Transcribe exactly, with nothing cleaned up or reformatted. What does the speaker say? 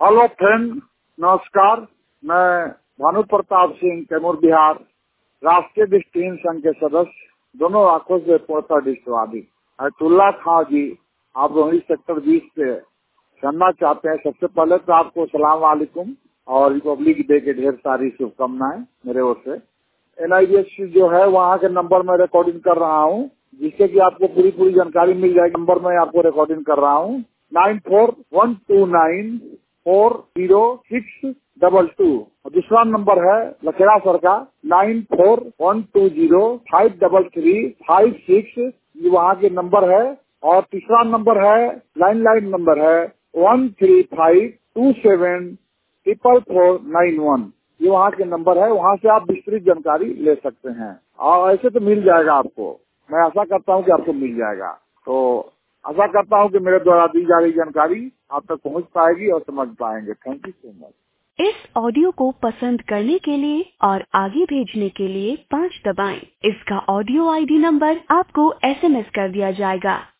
Hello friend, नमस्कार। मैं भानु प्रताप सिंह, कैमूर, बिहार, राष्ट्रीय दृष्टिहीन संघ के सदस्य, दोनों आंखों से पूर्णतः दृष्टिवादी अयतुल्ला खां जी, आप रोहिणी सेक्टर बीस से करना चाहते हैं। सबसे पहले तो आपको सलाम वालेकुम और रिपब्लिक डे के ढेर सारी शुभकामनाएं मेरे ओर से। एन आई डी एस जो है वहाँ के नंबर में रिकॉर्डिंग कर रहा हूँ, जिससे कि आपको पूरी पूरी जानकारी मिल जाएगी। नंबर में आपको रिकॉर्डिंग कर रहा हूँ nine four one two nine four zero six double two. दूसरा नंबर है लखेड़ा सर का nine four one two zero five double three five six, ये वहाँ के नंबर है। और तीसरा नंबर है लाइन लाइन नंबर है one three five two seven triple four nine one, ये वहाँ के नंबर है। वहाँ से आप विस्तृत जानकारी ले सकते हैं और ऐसे तो मिल जाएगा आपको। मैं आशा करता हूँ कि आपको मिल जाएगा। तो आशा करता हूँ कि मेरे द्वारा दी जा रही जानकारी आप तक पहुँच पाएगी और समझ पाएंगे। Thank you so much. इस ऑडियो को पसंद करने के लिए और आगे भेजने के लिए पाँच दबाएं। इसका ऑडियो आई डी नंबर आपको एस एम एस कर दिया जाएगा।